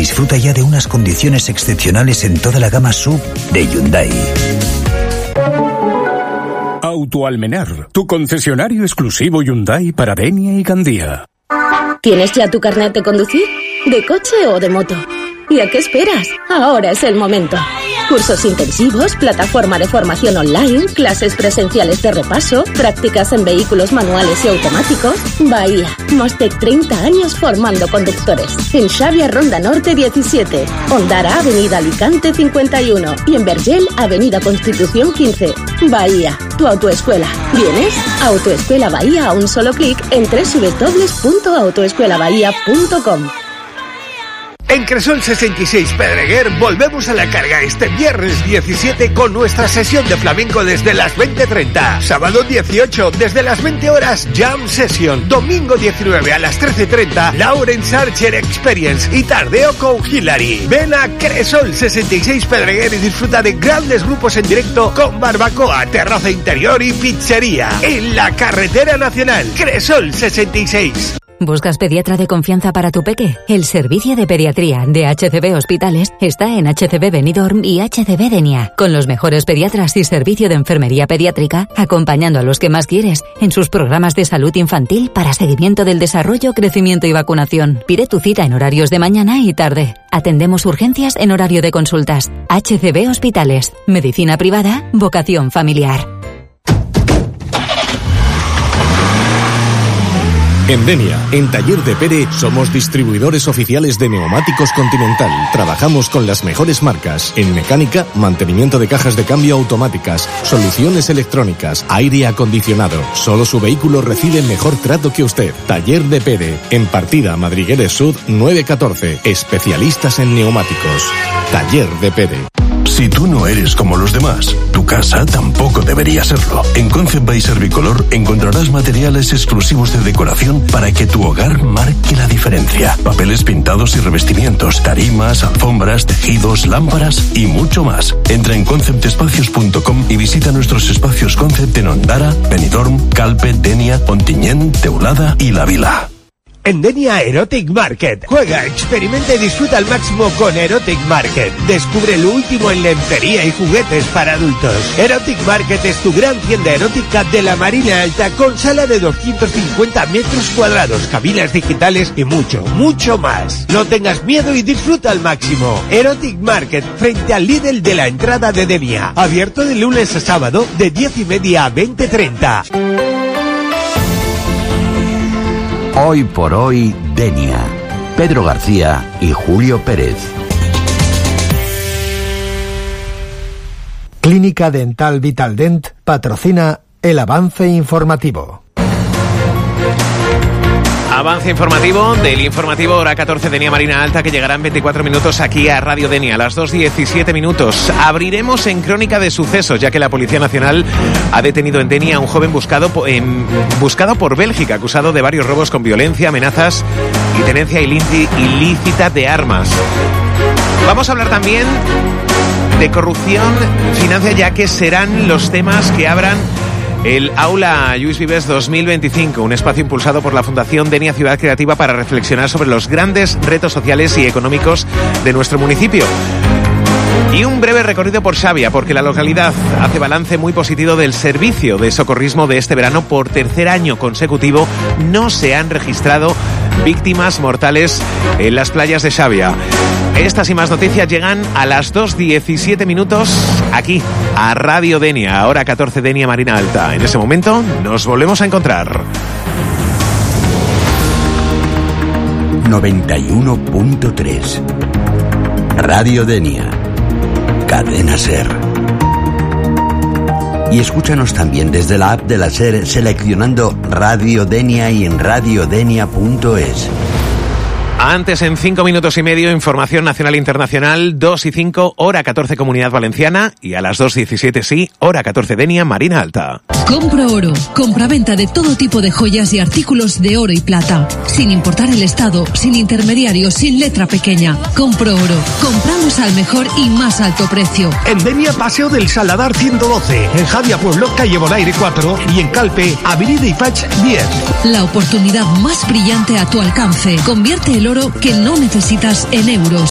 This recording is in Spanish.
disfruta ya de unas condiciones excepcionales en toda la gama SUV de Hyundai. Autoalmenar, tu concesionario exclusivo Hyundai para Denia y Gandía. ¿Tienes ya tu carnet de conducir? ¿De coche o de moto? ¿Y a qué esperas? Ahora es el momento. Cursos intensivos, plataforma de formación online, clases presenciales de repaso, prácticas en vehículos manuales y automáticos. Bahía, más de 30 años formando conductores. En Xavia Ronda Norte 17, Ondara Avenida Alicante 51 y en Vergel Avenida Constitución 15. Bahía, tu autoescuela. ¿Vienes? Autoescuela Bahía a un solo clic en www.autoescuelabahia.com. En Cresol 66 Pedreguer volvemos a la carga este viernes 17 con nuestra sesión de flamenco desde las 20:30. Sábado 18 desde las 20 horas Jam Session. Domingo 19 a las 13:30 Lawrence Archer Experience y tardeo con Hilary. Ven a Cresol 66 Pedreguer y disfruta de grandes grupos en directo con barbacoa, terraza interior y pizzería. En la carretera nacional Cresol 66. ¿Buscas pediatra de confianza para tu peque? El servicio de pediatría de HCB Hospitales está en HCB Benidorm y HCB Denia, con los mejores pediatras y servicio de enfermería pediátrica, acompañando a los que más quieres en sus programas de salud infantil para seguimiento del desarrollo, crecimiento y vacunación. Pide tu cita en horarios de mañana y tarde. Atendemos urgencias en horario de consultas. HCB Hospitales. Medicina privada, vocación familiar. En Denia, en Taller de Pere, somos distribuidores oficiales de neumáticos Continental. Trabajamos con las mejores marcas en mecánica, mantenimiento de cajas de cambio automáticas, soluciones electrónicas, aire acondicionado. Solo su vehículo recibe mejor trato que usted. Taller de Pere, en Partida Madrigueres Sud 914. Especialistas en neumáticos. Taller de Pere. Si tú no eres como los demás, tu casa tampoco debería serlo. En Concept by Servicolor encontrarás materiales exclusivos de decoración para que tu hogar marque la diferencia. Papeles pintados y revestimientos, tarimas, alfombras, tejidos, lámparas y mucho más. Entra en conceptespacios.com y visita nuestros espacios Concept en Ondara, Benidorm, Calpe, Denia, Ontinyent, Teulada y La Vila. En Denia Erotic Market. Juega, experimenta y disfruta al máximo con Erotic Market. Descubre lo último en lencería y juguetes para adultos. Erotic Market es tu gran tienda erótica de la Marina Alta con sala de 250 metros cuadrados, cabinas digitales y mucho, mucho más. No tengas miedo y disfruta al máximo. Erotic Market, frente al Lidl de la entrada de Denia. Abierto de lunes a sábado de 10:30 a 20:30. Hoy por hoy, Denia. Pedro García y Julio Pérez. Clínica Dental Vitaldent patrocina el avance informativo. Avance informativo del informativo hora 14 Denia Marina Alta, que llegará en 24 minutos aquí a Radio Denia a las 2:17 minutos. Abriremos en crónica de sucesos, ya que la Policía Nacional ha detenido en Denia a un joven buscado por Bélgica, acusado de varios robos con violencia, amenazas y tenencia ilícita de armas. Vamos a hablar también de corrupción, financia, ya que serán los temas que abran el Aula Lluís Vives 2025, un espacio impulsado por la Fundación Denia Ciudad Creativa para reflexionar sobre los grandes retos sociales y económicos de nuestro municipio. Y un breve recorrido por Xavia, porque la localidad hace balance muy positivo del servicio de socorrismo de este verano. Por tercer año consecutivo no se han registrado víctimas mortales en las playas de Xavia. Estas y más noticias llegan a las 2:17 minutos aquí, a Radio Denia, hora 14 Denia Marina Alta. En ese momento nos volvemos a encontrar. 91.3 Radio Denia, Cadena Ser. Y escúchanos también desde la app de la SER seleccionando Radio Denia y en radiodenia.es. Antes, en 5 minutos y medio, información nacional e internacional, 2:05, hora 14 Comunidad Valenciana, y a las 2:17, sí, hora 14 Denia Marina Alta. Compro Oro, compraventa de todo tipo de joyas y artículos de oro y plata, sin importar el estado, sin intermediarios, sin letra pequeña. Compro Oro, compramos al mejor y más alto precio. En Denia, Paseo del Saladar 112, en Javia Pueblo, calle Bonaire 4 y en Calpe, Avenida Ifach 10. La oportunidad más brillante a tu alcance. Convierte el oro que no necesitas en euros.